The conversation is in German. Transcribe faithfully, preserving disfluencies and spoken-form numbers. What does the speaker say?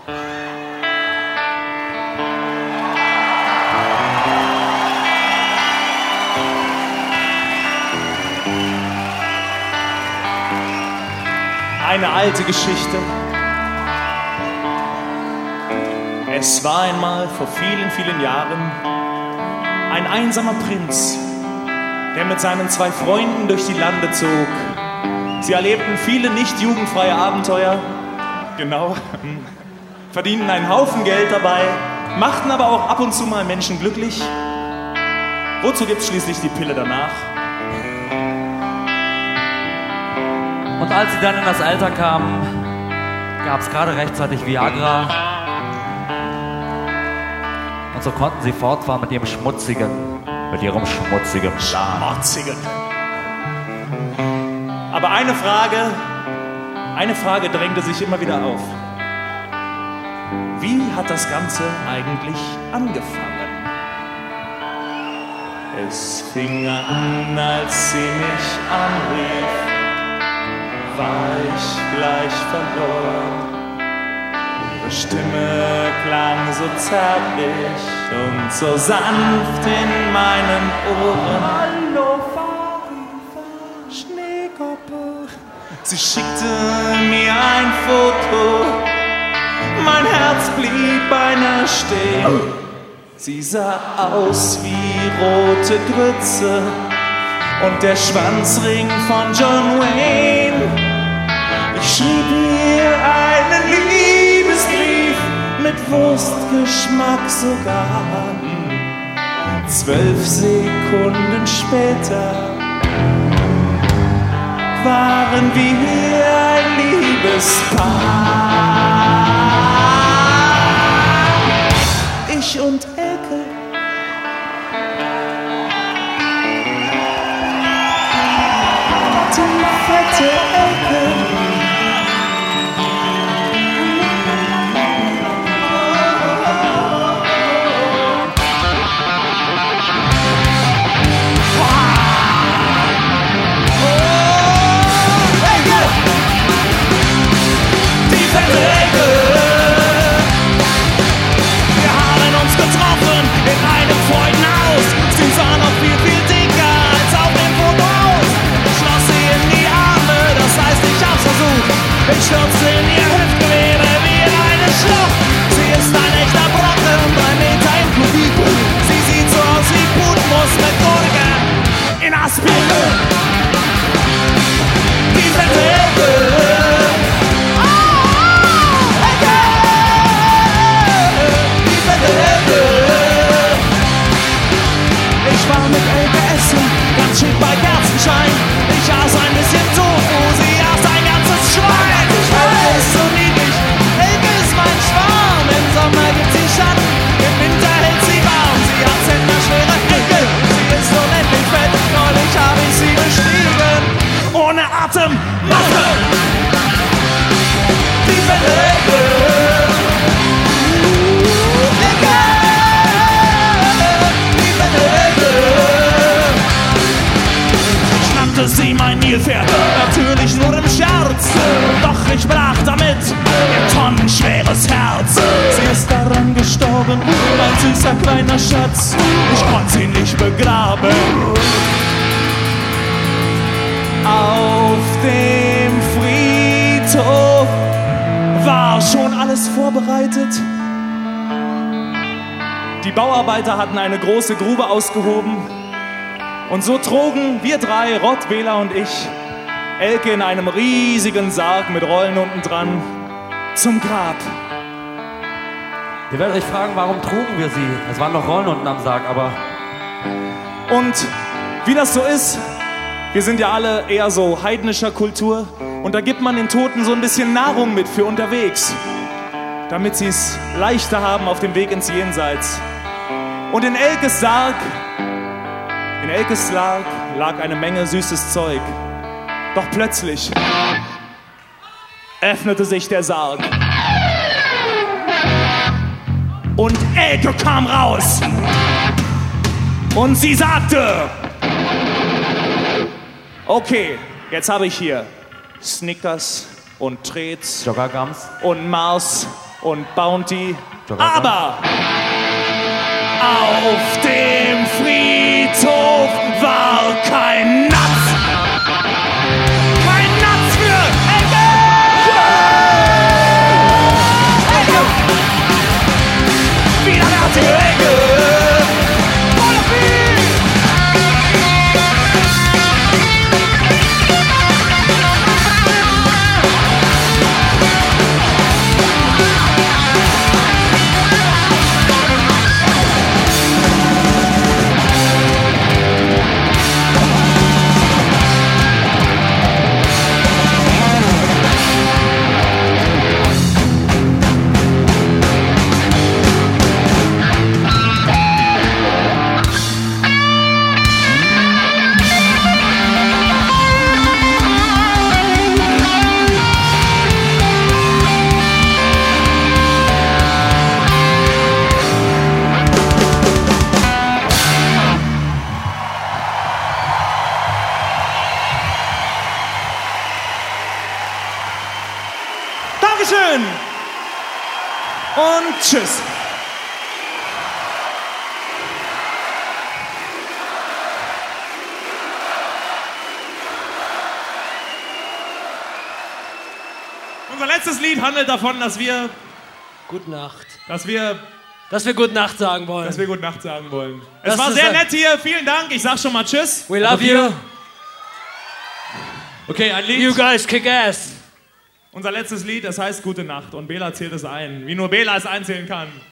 Eine alte Geschichte. Es war einmal vor vielen, vielen Jahren ein einsamer Prinz, der mit seinen zwei Freunden durch die Lande zog. Sie erlebten viele nicht jugendfreie Abenteuer, genau, verdienten einen Haufen Geld dabei, machten aber auch ab und zu mal Menschen glücklich. Wozu gibt's schließlich die Pille danach? Und als sie dann in das Alter kamen, gab es gerade rechtzeitig Viagra. Und so konnten sie fortfahren mit ihrem schmutzigen, mit ihrem schmutzigen Schmutzigen. Aber eine Frage, eine Frage drängte sich immer wieder auf. Wie hat das Ganze eigentlich angefangen? Es fing an, als sie mich anrief, war ich gleich verloren. Ihre Stimme klang so zärtlich und so sanft in meinen Ohren. Hallo, Farifa, Schneekoppe. Sie schickte mir ein Foto, mein Herz blieb beinahe stehen. Sie sah aus wie rote Grütze und der Schwanzring von John Wayne. Ich schrieb ihr einen Liebesbrief mit Wurstgeschmack sogar. Zwölf Sekunden später waren wir ein Liebespaar. Ich und Elke. Die fette Elke. Ich stürzte in ihr Hüftgewebe wie in eine Schlucht. Sie ist ein echter Brocken, drei Meter im Kubik. Sie sieht so aus wie Putmus mit Gurke in Aspirin. Die fette Elke. Oh, Elke. Die fette Elke. Ich war mit Elke essen, ganz schick bei Kerzenschein. Ich aß ein bisschen Tofu, sie aß ein ganzes Schwein. Elke ist so niedlich, Elke ist mein Schwarm. Im Sommer gibt sie Schatten, im Winter hält sie warm. Sie hat zentnerschwere Elke, sie ist so ländlich fett. Neulich hab ich sie beschrieben, ohne Atem, Masse. Die fette Elke. Elke, die fette Elke. Ich nannte sie mein Nilpferd, natürlich nur im Scherz. Doch ich brach damit ihr tonnenschweres Herz. Sie ist daran gestorben, mein süßer kleiner Schatz. Ich konnte sie nicht begraben. Auf dem Friedhof war schon alles vorbereitet. Die Bauarbeiter hatten eine große Grube ausgehoben. Und so trugen wir drei, Rottweiler und ich, Elke in einem riesigen Sarg mit Rollen unten dran zum Grab. Ihr werdet euch fragen, warum trugen wir sie? Es waren noch Rollen unten am Sarg, aber... Und wie das so ist, wir sind ja alle eher so heidnischer Kultur und da gibt man den Toten so ein bisschen Nahrung mit für unterwegs, damit sie es leichter haben auf dem Weg ins Jenseits. Und in Elkes Sarg, in Elkes Sarg lag eine Menge süßes Zeug. Doch plötzlich öffnete sich der Sarg. Und Elke kam raus. Und sie sagte: Okay, jetzt habe ich hier Snickers und Treats Joggergums und Mars und Bounty. Aber auf dem Friedhof war kein Natz. Kein Natz für Ecke! Ecke! Widerwärtige Ecke! Dankeschön und tschüss. Unser letztes Lied handelt davon, dass wir Gute Nacht. dass wir Dass wir Gute Nacht sagen wollen. dass wir Gute Nacht sagen wollen. Es Das war ist sehr ein- nett hier. Vielen Dank. Ich sag schon mal tschüss. We love you. Okay, ein Lied. You guys kick ass. Unser letztes Lied, das heißt Gute Nacht. Und Bela zählt es ein, wie nur Bela es einzählen kann.